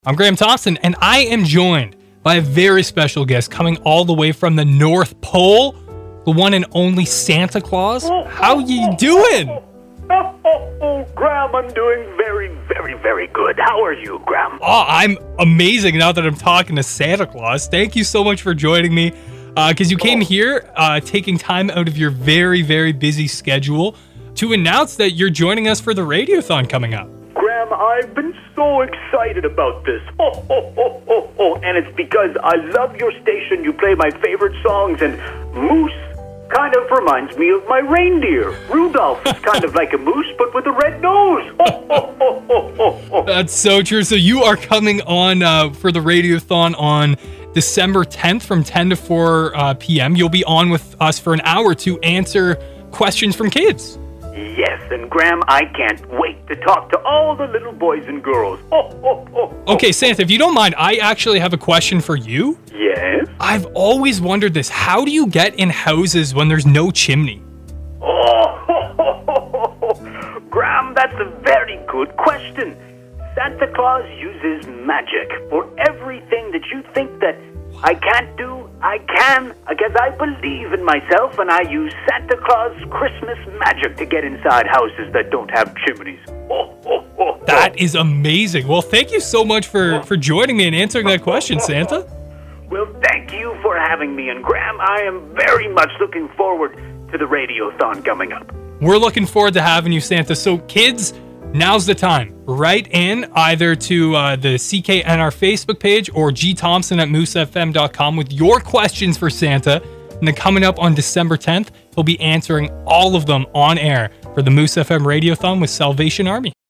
I'm Graham Thompson, and I am joined by a very special guest coming all the way from the North Pole, the one and only Santa Claus. How you doing? Graham, I'm doing very, very, very good. How are you, Graham? Oh, I'm amazing now that I'm talking to Santa Claus. Thank you so much for joining me, because you came here taking time out of your very, very busy schedule to announce that you're joining us for the Radiothon coming up. Graham, I've been so excited about this. And it's because I love your station. You play my favorite songs, and Moose kind of reminds me of my reindeer. Rudolph is kind of like a moose, but with a red nose. That's so true. So you are coming on for the Radiothon on December 10th from 10 to 4 p.m. You'll be on with us for an hour to answer questions from kids. Yes, and Graham, I can't wait to talk to all the little boys and girls. Okay, Santa, if you don't mind, I actually have a question for you. Yes? I've always wondered this. How do you get in houses when there's no chimney? Graham, that's a very good question. Santa Claus uses magic for everything that you think that I can't do. I can, because I believe in myself, and I use Santa Claus Christmas magic to get inside houses that don't have chimneys. That is amazing. Well, thank you so much for joining me and answering that question, Santa. Well, thank you for having me, and Graham, I am very much looking forward to the Radiothon coming up. We're looking forward to having you, Santa. So, kids, now's the time. Write in either to the CKNR Facebook page or gthompson@moosefm.com with your questions for Santa. And then coming up on December 10th, he'll be answering all of them on air for the Moose FM Radiothon with Salvation Army.